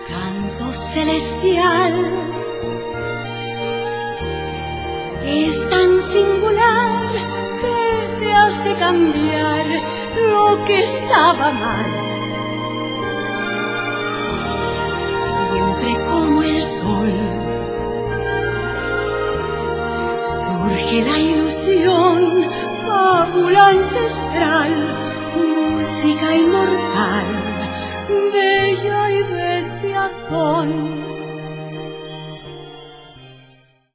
Canto celestial, es tan singular que te hace cambiar lo que estaba mal. Siempre como el sol, surge la ilusión, fábula ancestral, música inmortal, bella y bestia son.